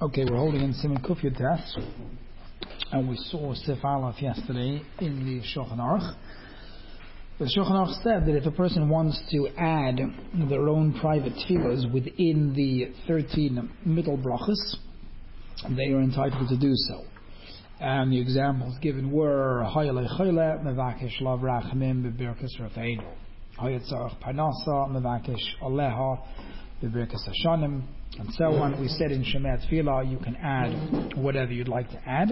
Okay, we're holding in Siman Kuf Yud, and we saw Sif Aleph yesterday in the Shulchan Aruch. The Shulchan Aruch said that if a person wants to add their own private tefillas within the 13 middle brachas, they are entitled to do so. And the examples given were Hayale Chayle, Mevakesh Lav Rachamim, Bebirkas Rafeinu, Hayatzarach Parnasa, Mevakesh Aleha, Bebirkas Hashanim, and so on. We said in Shemet Tefillah you can add whatever you'd like to add.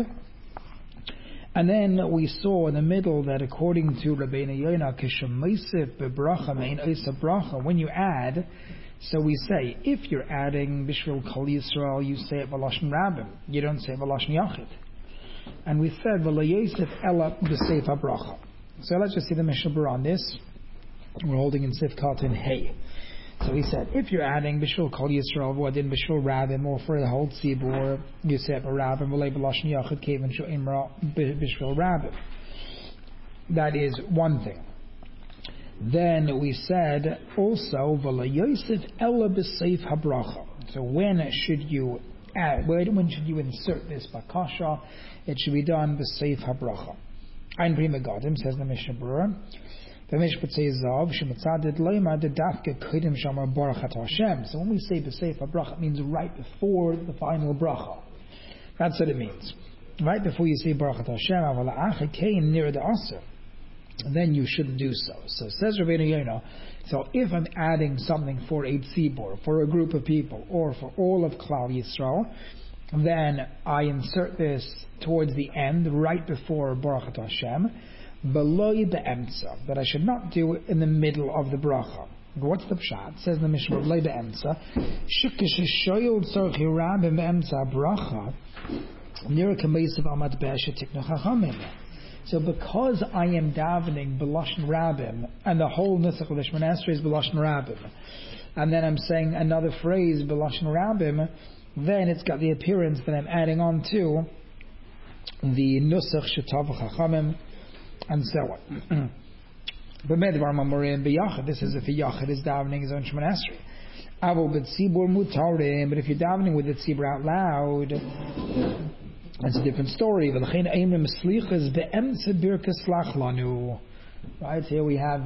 And then we saw in the middle that according to Rabbeinu Yonah, Kishemeisif bebracha mein Eisa bracha, when you add, so we say, if you're adding Bishvil Kol Yisrael, you say it V'lashon Rabbim, you don't say V'lashon Yachid. And we said V'lo Yosef Ela B'Seif HaBracha. So let's just see the Mishnah Berurah on this. We're holding in Sif Katan Hey. So he said, if you're adding Bishvil Kol Yisrael, V'adin Bishvil Rabbim, or for the whole Tzibur, you say Rabbim V'lei B'lashon Yachid Kevin Shu Imra Bishvil Rabbim. That is one thing. Then we said also V'lo Yosef Ela B'Seif HaBracha. So when should you add? When should you insert this bakasha? It should be done B'Seif HaBracha. Ein Prima Gadim, says the Mishnah Berurah. The Mishnah says Zav Shematzadid Leima the Dafke Kodim Shamar Barachat Hashem. So when we say B'Seif HaBracha, it means right before the final bracha. That's what it means. Right before you say Barachat Hashem, Aval Acha Kain near the Aser, then you shouldn't do so. So says Rabbeinu Yonah, so if I'm adding something for a tzibur, for a group of people, or for all of Klal Yisrael, then I insert this towards the end, right before Barachat Hashem, below the emtza, that I should not do it in the middle of the bracha. What's the pshat? Says the Mishnah, below the emtza, shikish shoyol tzarich yirabim emtza bracha, nira kameisav amad be'eshet tiknu chachamim. So because I am davening B'lashon Rabbim, and the whole Nusach of the Shemona Esrei is B'lashon Rabbim, and then I'm saying another phrase B'lashon Rabbim, then it's got the appearance that I'm adding on to the Nusach Shetav Chachamim, and so on. B'medvar Mamorim B'yachid, this is if a Yachid is davening his own Shemona Esrei. Avol B'tzibur Mutarim, but if you're davening with the Tzibur out loud, that's a different story. Right, here we have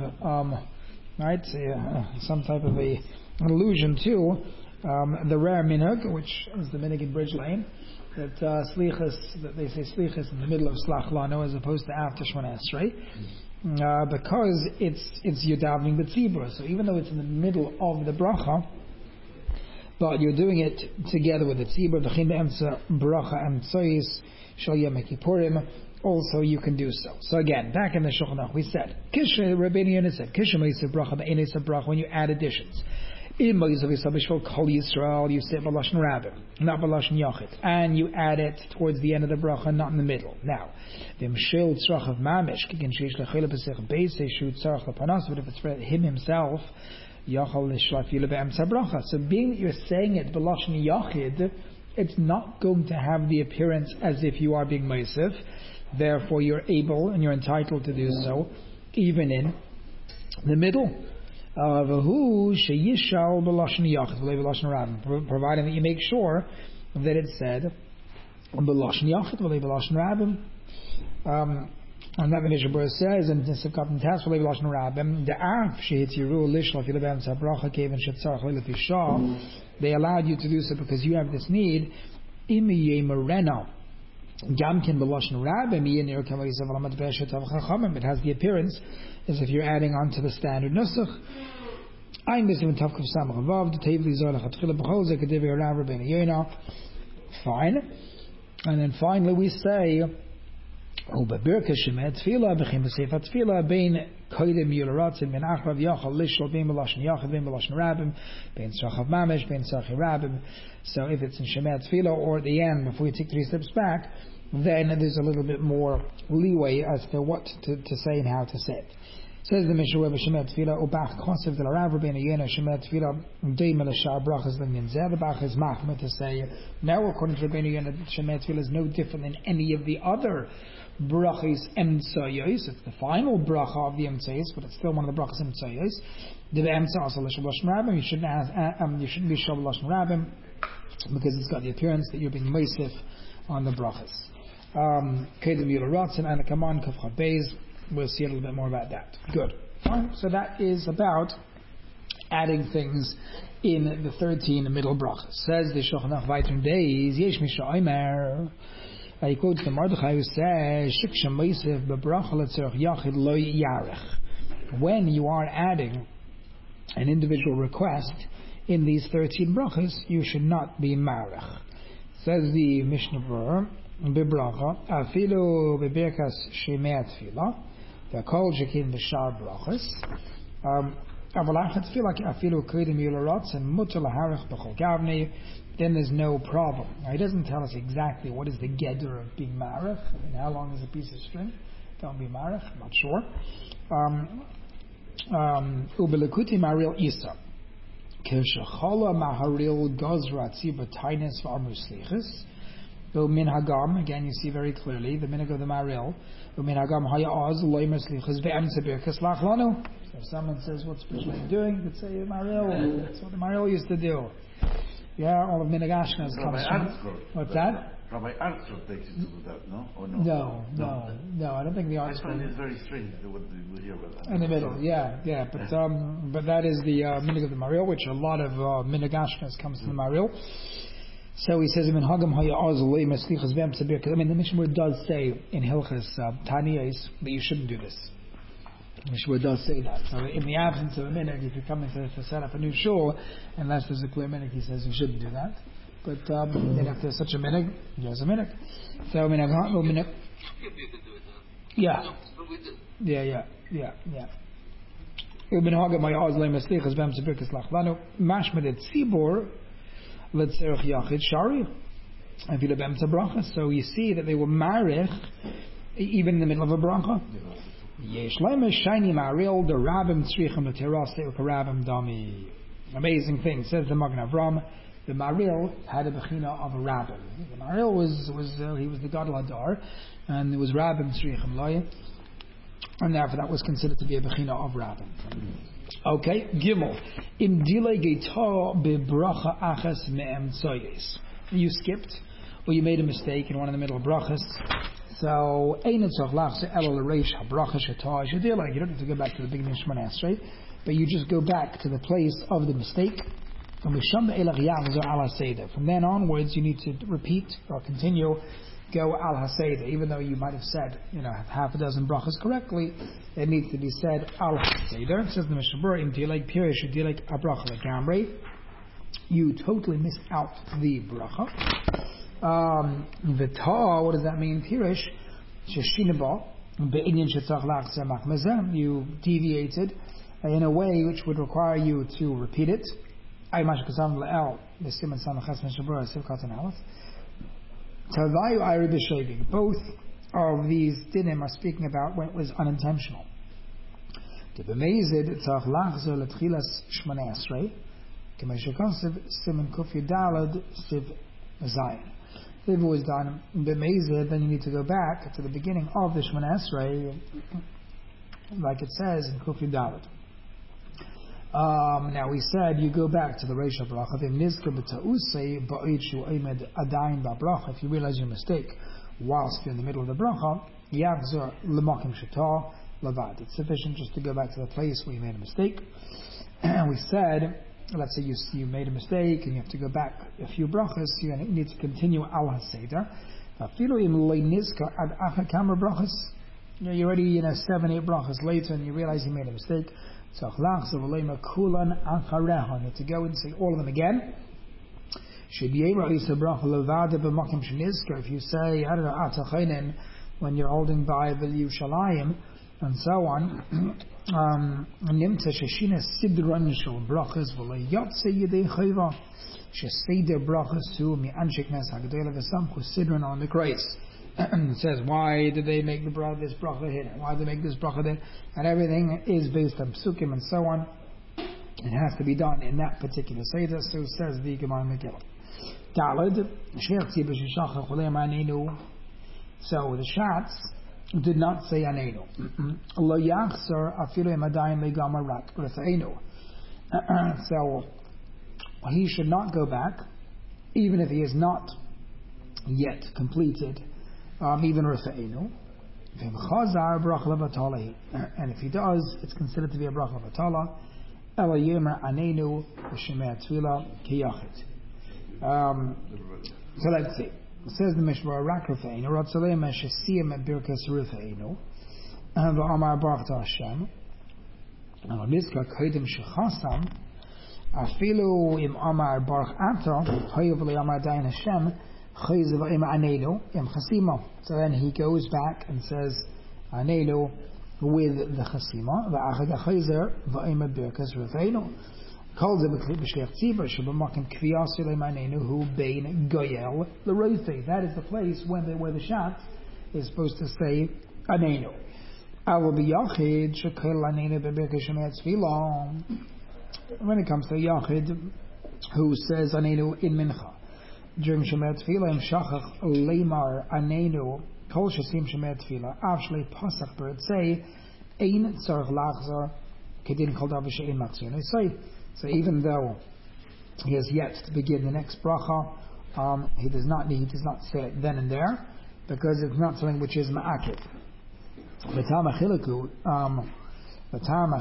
some type of an allusion to the rare minhag, which is the minhag in Bridge Lane, that that they say slichas in the middle of slach lanu as opposed to after Shemona Esrei, because it's you're davening the tzibur. So even though it's in the middle of the bracha, but you're doing it together with the tzibur, v'chin be'emtza bracha emtzois shal yom kippurim. Also, you can do so. So again, back in the Shulchan Aruch, we said, Rabbeinu Yonah said, when you add additions. In Bishvil Kol Yisrael, you say B'lashon Rabbim, not B'lashon Yachid, and you add it towards the end of the bracha, not in the middle. Now, v'mshil tzrach of mamish, kikin sheish lechele b'sech beisei shu tzrach lepanas, but if it's for him himself, so being that you're saying it B'lashon Yachid, it's not going to have the appearance as if you are being Meisif. Therefore you're able and you're entitled to do so even in the middle. Providing that you make sure that it said B'lashon Yachid, B'lashon Rabbim. And that the Mishnah Berurah says, and this have gotten task for B'lashon Rabbim, the Arf Shehitziru Lishla Filabam Sabracha Kevin Shetzarach Lilafisha, they allowed you to do so because you have this need. Imiye Merena Gamkin B'lashon Rabbim Yenir Kamayisav Alamat Be'eshet Av Chachamim. It has the appearance as if you're adding on to the standard Nusach. I'm this even Tavkav Samach Avav, the Tevli Zolach Atchila B'chol Zekadevi Rav Rabbeinu Yonah. Fine. And then finally we say, ובברכת שמעת תפילה וכן בספר תפילה בין קודם יולרצים בין אחריו יחל לשלול בין בלשון יחד בין בלשון רבים בין צרכיו ממש בין צרכי רבים. So if it's in Shemet Tefillah or at the end before you take 3 steps back, then there's a little bit more leeway as to what to say and how to say it. Says the Mishnah Berurah Shemet Tefillah ubach konsev del Rav Rabbeinu Yonah Shemet Tefillah day melashar brachas l'min zeh. The Bach is machmir to say now according to Rabbeinu Yonah Shemet Tefillah is no different than any of the other brachas emtzayos. It's the final bracha of the emtzayos, but it's still one of the brachas emtzayos. The emtzah also l'shal b'lashon rabim. You shouldn't be shal b'lashon rabim. because it's got the appearance that you're being meisif on the brachas. Kedem Yula Ratzin and a Kaman Kafcha Beis. We'll see a little bit more about that. Good. Fine. So that is about adding things in the 13 middle brachas. Says the Shulchan Aruch Vayter Days, Yesh Misha Omer. He quotes the Mordechai who says, Shiksha Meisif Bebracha Letzerach Yachid Lo Yarech. When you are adding an individual request in these 13 brachas, you should not be marech. Says the Mishnah Berurah, Bebracha, Afilu Beberkas Shemei Tefillah, V'kol Shekin B'shar brachas. Then there's no problem. Now, he doesn't tell us exactly what is the gedder of being marech. I mean, how long is a piece of string? Don't be marech. I'm not sure. Ubelekuti maril isa. Kirshachala maharil gozra tziba tainis v'amruslichis. Min hagam, again you see very clearly the minhag of the maril. Min hagam haya oz loimer slichis ve'emtze birkas lachlanu. If someone says, what's Bishleim doing? You could say, Maril. That's what the Maril used to do. Yeah, all of Minhag Ashkenaz comes from... What's that? Rabbi Arntzler takes you to do that, no? Or no? No, I don't think the Arntzler... I find it very strange what we hear about that. In the middle, yeah. But that is the Minhag of the Maril, which a lot of Minhag Ashkenaz comes from the Maril. So he says, I mean, the Mishnah does say in Hilchas Taniyos that you shouldn't do this. Mishnah does say that. So in the absence of a minhag, if you're coming to set up a new shul, unless there's a clear minhag, he says you shouldn't do that. But then if there's such a minhag, there's a minhag. So minhag. Yeah. Minhag my ozlei meslichas b'em tzibirkas lachlanu mashmed tzibor letzerach yachid shari afilu b'em tzabracha. So you see that they were marich even in the middle of a bracha. Yesh lema shiny maril the rabim tzrichem l'terase u'karabim dami. Amazing thing. Says the Magen Avram, the maril had a bechina of a rabbim. The maril was he was the gadol hadar, and it was rabbim tzrichem loy, and therefore that was considered to be a bechina of rabbim. Okay, Gimel im dilei geita bebracha achas me'em tzoyes. You skipped, or you made a mistake in one of the middle of brachas. So, you don't have to go back to the beginning of Shemona Esrei, but you just go back to the place of the mistake. From then onwards, you need to repeat or continue, go al haseder. Even though you might have said, half a dozen brachas correctly, it needs to be said al haseder. Says the Mishnah Berurah, im dilek pirish dilek abracha legamrei. You totally missed out the bracha. V'ta, what does that mean? Pirish, sheshinaba, be'inyan shetzach lachzer machmezem. You deviated in a way which would require you to repeat it. Ay mash kasam le'el, the siman samachas Mishnah sivkat and aleph. Tavayu ayri b'shaving. Both of these dinim are speaking about when it was unintentional. To b'meizid tzach lachzer letchilas Shemona Esrei, k'meshakasiv siman kuf yudalad siv zayin. If it was done b'meizid, then you need to go back to the beginning of the Shemona Esrei, like it says in Kuf Yudalad. Now we said you go back to the Reish HaBracha. If you realize your mistake whilst you're in the middle of the bracha, it's sufficient just to go back to the place where you made a mistake. And we said, let's say you made a mistake and you have to go back a few brachas, you need to continue al haseder. You're already 7-8 brachas later and you realize you made a mistake. So you need to go and say all of them again. If you say, I don't know, when you're holding by the Yerushalayim and so on, nimta sheshina sidran shel brachas v'lo yotze yedei chayva sheseder brachas hu mi'anshik nes hagdola v'samchu sidran on the grace. It says, why did they make this bracha here? Why did they make this bracha there? And everything is based on psukim and so on. It has to be done in that particular seder. So says the Gemara Megillah. Daled she'atzi b'shishach chulei ma'anenu. So the Shats did not say anenu. Lo yachzor afilu imadayin legamar rak refeinu. So he should not go back even if he is not yet completed, even Rifa'inu. And if he does, it's considered to be a bracha vatala. Ela yemer anenu b'shemei tefila kiyachid. So let's see. It says the Mishmar Rak Rifa'inu Ratzalei Meshasiyim Birkas Rifa'inu V'Amar Baruch Hashem and Nizka Kodim Shechasam Afilu Im Amar Baruch Ata Hayu V'Li Amar Dayan Hashem Chayz V'Im Anelu Im Chasima. So then he goes back and says Anelu with the Chasima V'Achad Chayzer V'Im Birkas Rifa'inu. Calls it b'shliach tzibur shebamakim kviyas yleimanenu hu bein goyel l'roife. That is the place where the shat is supposed to say anenu. Avo b'yachid shekol anenu b'birkei shemei tefillah. When it comes to yachid who says anenu in mincha during shemei tefillah, im shachach leimar anenu kol shasim shemei tefillah avshlei pasach b'ritzei ein tzarich lachzor kedin kol davar she'ein machzor. So even though he has yet to begin the next bracha, he does not say it then and there, because it's not something which is ma'akid. V'tam achilaku, the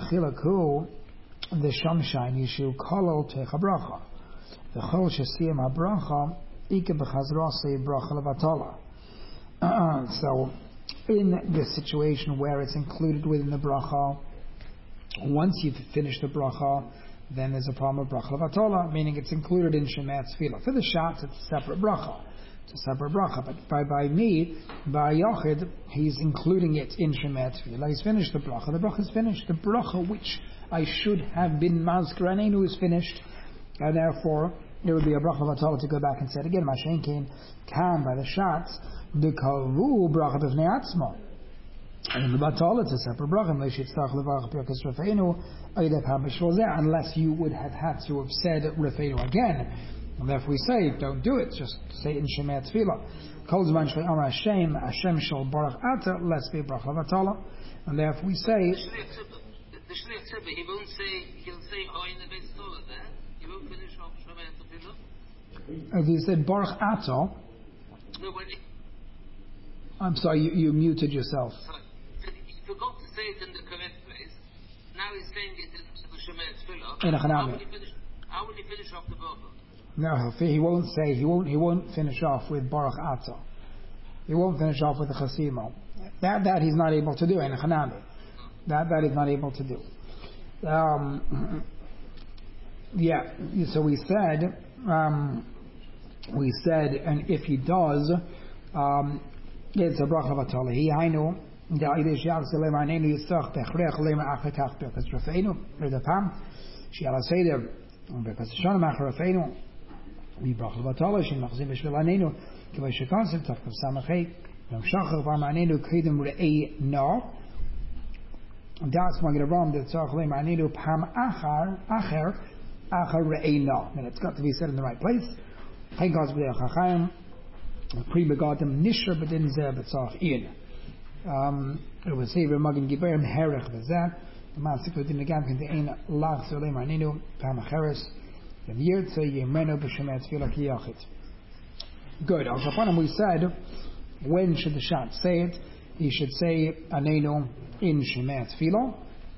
shamshain yishu kolol techa bracha. The chol shesiyam habracha ike b'chazrasi bracha levatala. So in this situation where it's included within the bracha, once you've finished the bracha, then there's a problem of bracha levatola, meaning it's included in Shemei Tefillah. For the shots, it's a separate bracha. It's a separate bracha. But by Yochid, he's including it in Shemei Tefillah. He's finished the bracha. The bracha is finished. The bracha which I should have been Mazkar Anenu is finished. And therefore, there would be a bracha levatola to go back and say it again. Mashenkin can, by the shots, the kavu bracha b'fnei atzma. And the batal, it's a separate bracha. Unless you would have had to have said Rifa'inu again. And therefore we say, don't do it, just say it in Shemei Tefillah. Kol zman shle'amar Hashem, Hashem shel baruch ata, let's be bracha vatala. And therefore we say... The Shliach Tzibah, he won't say, he'll say, oh, in the base Torah there, he won't finish off Shemei Tefillah. If you said baruch ata... No, when he... I'm sorry, you muted yourself. Sorry. He forgot to say it in the correct place. Now he's saying it in the Shemei Tefillah. How will he finish off the bracha? No, he won't say. He won't finish off with baruch ata. He won't finish off with the chasima. That he's not able to do in Hanami. That he's not able to do. Yeah. So we said, and if he does, it's a bracha vatala. He hainu. The idea is that the Lemanenu Yitzchak Bechrech Lema Achakach Berkas Rafeinu Redapam Shiala Seder Berkas Shana Mach Rafeinu Mibrach Levatala Shin Machzim Bishvelanenu Kivay Shekansim Tafkav Samachay Yom Shachar Varmanenu Kedem Re'ei Na Das Magid Ram the Tzach Lemanenu Pam Acher Re'ei Na. And it's got to be said in the right place. Hey God's B'dei Chachayim Pri Begadim Nisher B'din Zeh B'tzach In. It was say Magin Giberim Herech V'zeh. The Masik within the Gam contain Lach Zolem Arninu Pam Acheres. The Yirtze Yemenu B'Shemei Tefillah Ki Yachid. Good. Al Shapanim we said, when should the Shat say it? He should say Anenu in Shemei Tefillah.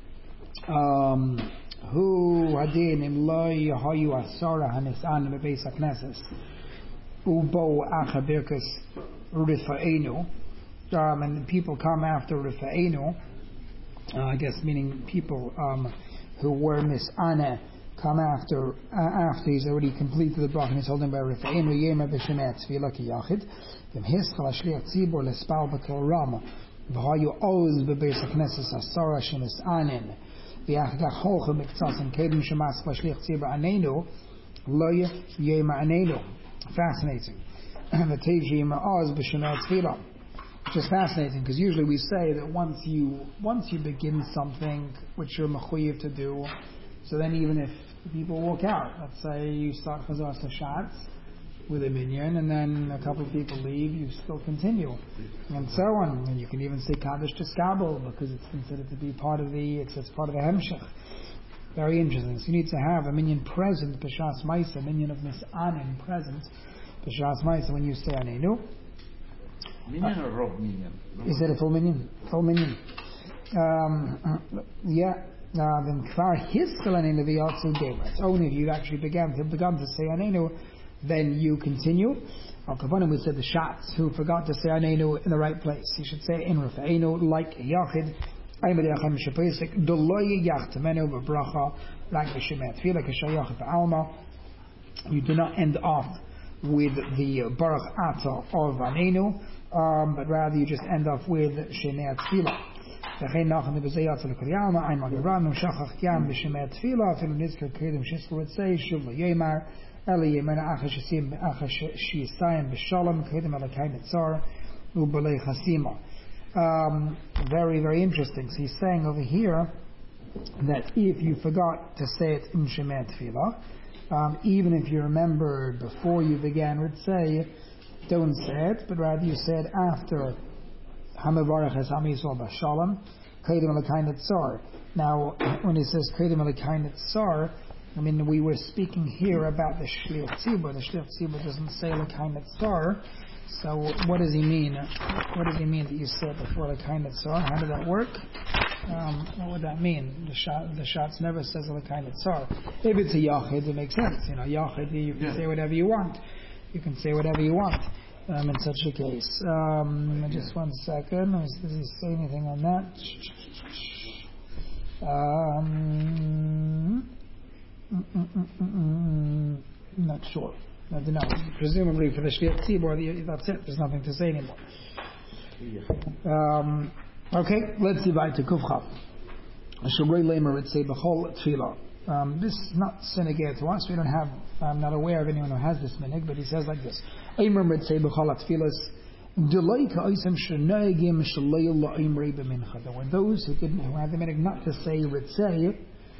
Hu Hadin Im Lo Yehayu Asara Hanisan Bebeis HaKnesses Ubo Acha Birkas Rifa'enu. And people come after Rifa'enu, I guess meaning people who were mis'ana come after he's already completed the bracha and he's holding by Rifa'enu Yema B'Shemei Tefillah Ki Yachid V'im Hischal HaShliach Tzibur L'Spal B'Kol Ram V'hayu Oz B'Beis HaKnesses Asara Shemis'anin V'yachgach Hocha Miktzasim Kedem Shemas HaShliach Tzibur Anenu Lo Yema Anenu. Fascinating. V'tev Yema Oz B'Shemei Tefillah. Which is fascinating, because usually we say that once you begin something which you're mechuyev to do, so then even if people walk out, let's say you start Chazar Sashatz with a minyan, and then a couple of people leave, you still continue, and so on. And you can even say Kaddish to Skabel, because it's considered to be part of it's part of the Hemshech. Very interesting. So you need to have a minyan present, B'Shas Maisa, a minyan of Mis'anim present, B'Shas Maisa, when you say Anenu. Minyan or Rob Minyan? Is it a full minyan? Full minyan. Then Kvar Hiskel Anenu V'Yatzu Deva. It's only if you actually begun to say Anenu, then you continue. Al Kavanim, we said the Shatz who forgot to say Anenu in the right place. You should say in Rafa'enu like a Yachid. You do not end off with the Baruch Ata of Anenu, but rather you just end off with Shemei Tefillah. Very, very interesting. So he's saying over here that if you forgot to say it in Shemei Tefillah, even if you remembered before you began with say, don't say it, but rather you say it after Hamavarach es Am Yisrael B'Shalom, Kedem Elokei Netzar. Now, when he says Kedem Elokei Netzar, I mean, we were speaking here about the Shliach Tzibur. The Shliach Tzibur doesn't say Elokei Netzar. So what does he mean? What does he mean that you said before Elokei Netzar? How did that work? What would that mean? The Shatz never says Elokei Netzar. If it's a Yachid, it makes sense. Yachid, you can say whatever you want. You can say whatever you want in such a case. Just 1 second. Does he say anything on that? Not sure. I don't know. Presumably for the Shliach Tzibur, that's it. There's nothing to say anymore. Okay, let's divide to Kufcha. Shobrei Lemer would say B'chol Tefillah. This is not synagogue to us. We don't have. I'm not aware of anyone who has this minig, but he says like this: Eimer would say B'chol Tefillas. There were those who had the minig not to say Ritzei.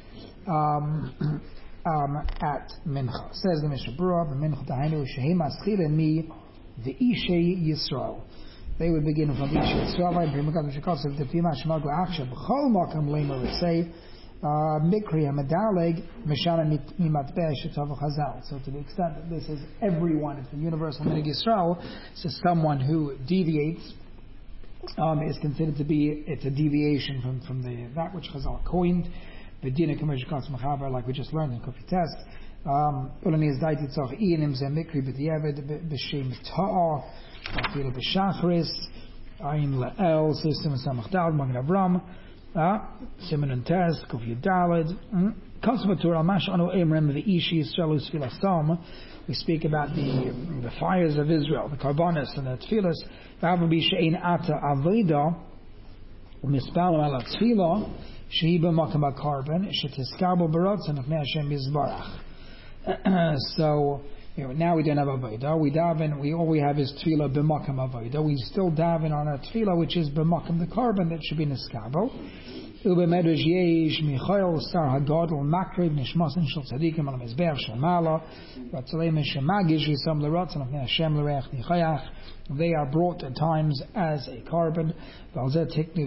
At Mincha. Says the Mishnah Berurah, Mincha Tahainu Shehem Aschil Mi the Ishei Yisrael. They would begin from the Ishei Yisrael. By Primakav Shekosov the Pima Shemagu Achshav B'chol Makam Lema would say Mikri Hamadaleg Mishana Mimatbeh Shetav Chazal. So to the extent that this is everyone, it's the universal Minig Yisrael. So someone who deviates is considered to be it's a deviation from that which Chazal coined. Like we just learned in Kofi Test. Ulani is daiti tzach iyanim ze mikri b'diavad b'shem ta'a afila b'shachris ayin la'el system samach dalad Magen Avram Simon and Test Kofi Dalad Kosvatur al mash anu emrem v'ishi Yisrael usfilasam. We speak about the fires of Israel, the karbonis and the tefillas. V'avu b'shein ata avida u'mispalim ala tefillah. Sheiba Makama Carbon, Shetiskabo Baratzan of Hashem Yisbarach. So now we don't have Avodah. We daven. All we have is Tefillah b'Makam Avodah. We still daven on our Tefillah, which is b'Makam the carbon that should be Niskabo. Ubemedrash Yesh Michael Sar Hagadol Makriv Nishmasin Shel Tzadikim Al Mizbeach Shamala Ratzalei Shemagish Yisam L'Ratzan of Hashem L'Reach Nichayach. They are brought at times as a carbon. It's like the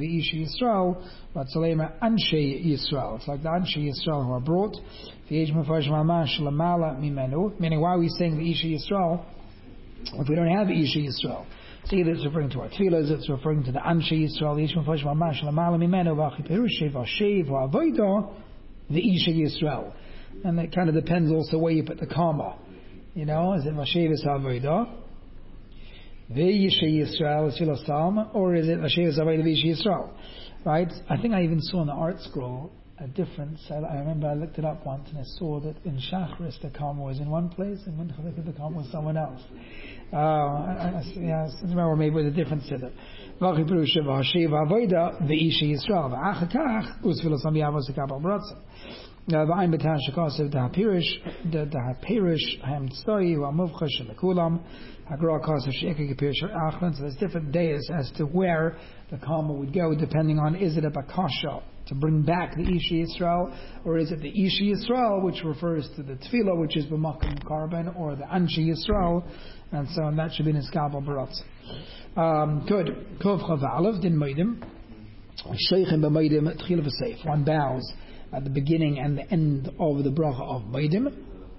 Anshe Yisrael who are brought. Meaning, why are we saying the Isha Yisrael if we don't have Isha Yisrael? So either it's referring to our tefillas, it's referring to the Anshe Yisrael, the Isha the Isha Yisrael. And it kind of depends also where you put the comma. Is it Vashevis Ha'avodah? Ve'yishe Yisrael Silasam, or is it Vashevis Ha'avodah Ve'yishe Yisrael? Right? I think I even saw in the art scroll a difference. I remember I looked it up once and I saw that in Shachris the comma was in one place and in Mincha the comma was someone else. I remember maybe it was a difference to that. V'achi Perusha V'hashev Ha'avodah Ve'yishe Yisrael V'achakach Usfilasam Yavos Kabal Bratzim. V'ayim b'tan shekosiv the hapirish ham tzoi v'amuvchash lekulam hagra kosiv sheikah gepirish achlan. So there's different days as to where the comma would go, depending on is it a bakasha to bring back the Isha Yisrael, or is it the Isha Yisrael, which refers to the Tefillah, which is b'makom carbon, or the Anshe Yisrael, and so on. That should be niskabel baratz. Good. Kov chav aleph din moedim sheichem b'moedim tchila v'seif. One bows at the beginning and the end of the bracha of Maidim.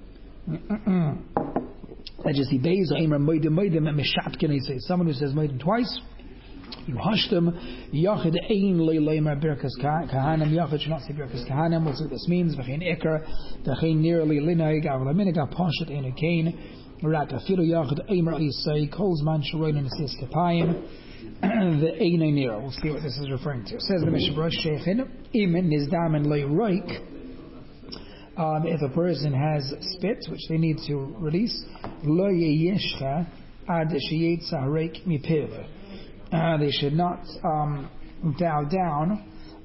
Let's just see, Beis Aimer Maidim and Mishatkin. He says someone who says Maidim twice. You hush them. Yachid ein leimer birkas kahanim. Yachid should not say birkas kahanim. We'll see what this means. V'chein ikar. V'chein nearly linaig. Avla miniga pashat ein ukein. Rak afilu yachid eimer isay. Kolz man sharoin and says kapayim. The ein near. We'll see what this is referring to. Says the Mishnah Berurah Sheikhin. Imen nizdam and leiroik. If a person has spit, which they need to release, lo yeshcha ad sheyetza reik mipiv. They should not bow down.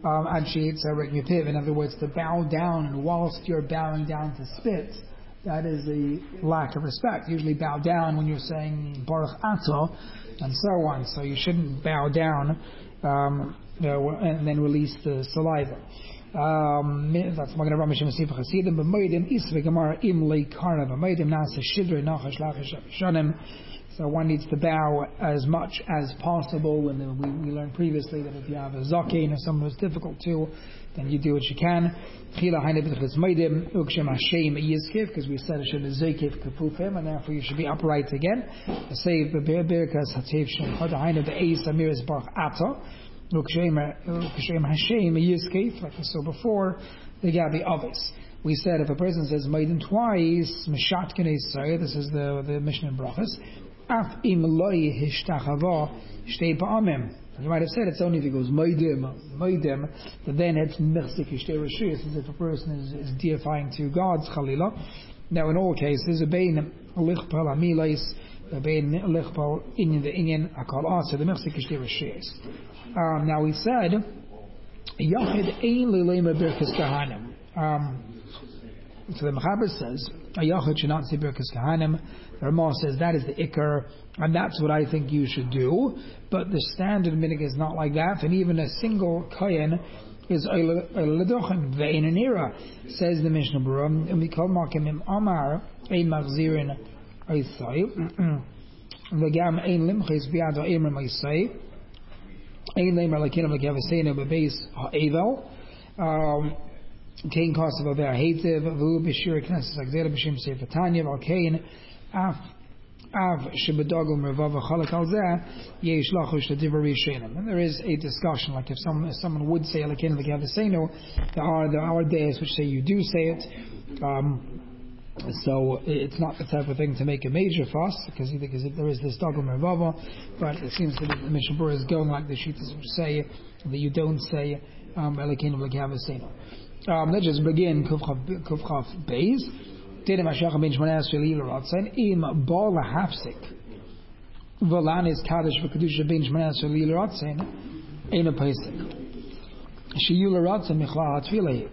In other words, to bow down, and whilst you're bowing down to spit, that is a lack of respect. Usually bow down when you're saying Baruch Ato, and so on. So you shouldn't bow down and then release the saliva. That's Magen Avraham Shem Sifach Hasidim. B'moedim isve gemara im leikara b'moedim nasa shidrei nachash lachash shonim. So one needs to bow as much as possible. And we learned previously that if you have a zaken or someone who's difficult to, then you do what you can. Because we said it should be zakif kapufim, and therefore you should be upright again. Say the birkas hatzev shem chadahaina be'eis amiris barach ata. Like we saw before, the gabi ovis. We said if a person says Maidim twice, Mishatkin Esai, this is the Mishnah in Brachas, Af im loy hishtachava shtei pa'amim. You might have said it's only if it goes Maidim, but then it's Mechzik Ishtei Rashis, as if a person is deifying two gods, Chalila. Now in all cases, a bein lichpal amilais, a bein lichpal inyan the inyan akal asa, the Mechzik Ishtei Rashis. Now we said, Yachid ein lilema birkas kahanim. So the Mechaber says, a Yachid should not say birkas kahanim. The Ramah says that is the ikar, and that's what I think you should do. But the standard minig is not like that, and even a single kohen is ledochen ve'in anira. Says the Mishnah Berurah, and we call makim amar ein machzirin aisai, v'gam ein limchis bi'ad ha'imrim aisai. Ein lemer lakinam l'gavasena bebeis ha'evel. Kain kosav over hatev v'hu b'shir knesses agzera b'shem sefer Tanya v'alkein av shebedogel mervav v'chalak al zeh yesh lachush l'divar rishenim. And there is a discussion, like if someone would say lakinam l'gavasena, there are days which say you do say it. So it's not the type of thing to make a major fuss, because there is this dogel mervava, but it seems that the Mishnah Berurah is going like the Shittas which say that you don't say Elokeinu v'Gavasenu. Let's just begin Kufchaf Beis. Tedem Hashachar ben Shmoneh Esrei Lila Ratzon im Baal Hafsik V'Lanis Kadosh v'Kedusha ben Shmoneh Esrei Lila Ratzon Ein Pesach Sheyula Ratzon Michlal HaTfilah.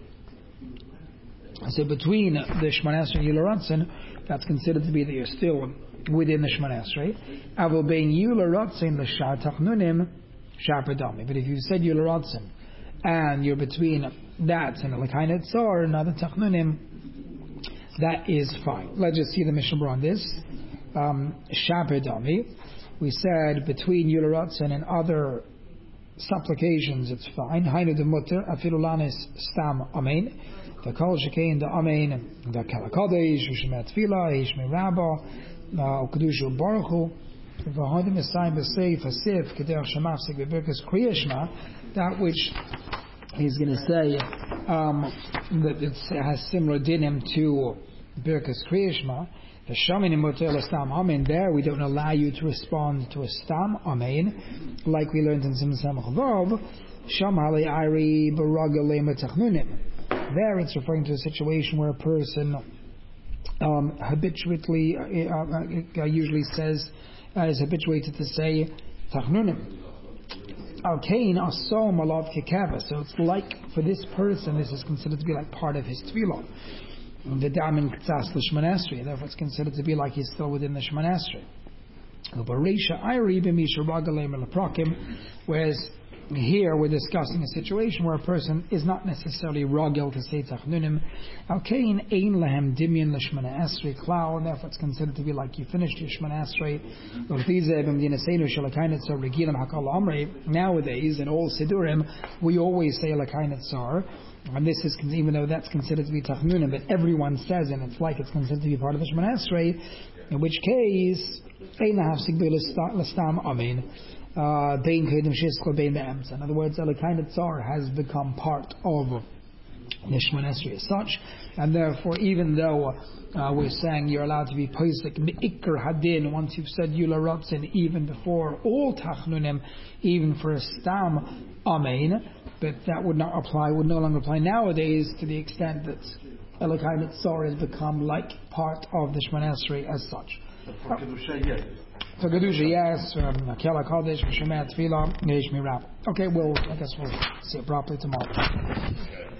So between the Shmoneh Esrei and Yula Ratzon, that's considered to be that you're still within the Shmoneh Esrei. Avol bein Yula Ratzon l'shar tachnunim shar pedami. But if you said Yula Ratzon and you're between that and the L'kainet Tzor, another tachnunim, that is fine. Let's just see the Mishnah Berurah on this. Shar pedami. We said between Yula Ratzon and other supplications, it's fine. Hainu de mutter afilu lanis stam amen. The kol shekein the amen, the kalakadesh, u'shemet tefila, ishmei rabba, u'kedushu baruchu, v'hadim esayim b'seif hasif k'derech shemafsik v'berkas kriyashma, that which he's going to say that it has similar dinim to berkas kriyashma. The shamin imuter l'stam amen. There we don't allow you to respond to a stam amen, like we learned in Simon Samach Vav. Sham halei ari baraga lema tachnunim. There it's referring to a situation where a person habitually usually says is habituated to say tachnunim. Alkein asom alav kekava. So it's like for this person, this is considered to be like part of his tefillah. The damin k'tzas l'shmoneh esrei. Therefore, it's considered to be like he's still within the Shmoneh Esrei. Whereas here we're discussing a situation where a person is not necessarily rogel to say tachnunim. Al-kain ein lahem dimyan l'shmana esrei klal, and therefore it's considered to be like you finished your shmana esrei. Nowadays, in all sidurim, we always say l'kain etzar, and this is, even though that's considered to be tachnunim, but everyone says, and it's like it's considered to be part of the shmana esrei, in which case, ein lahafsik b'lastam amen. In other words, Elikain Tsar has become part of the Shemon Esrei as such, and therefore, even though we're saying you're allowed to be posik me'ikr hadin once you've said Yula Ratzin, even before all Tachnunim, even for a Stam Amen, but that would not apply, would no longer apply nowadays to the extent that Elikain Tsar has become like part of the Shemon Esrei as such. For Kedusha, yes. So Kedusha, yes. Kela Kodesh, Shemat Tefillah, Yesh Mirab. Okay, I guess we'll see it properly tomorrow.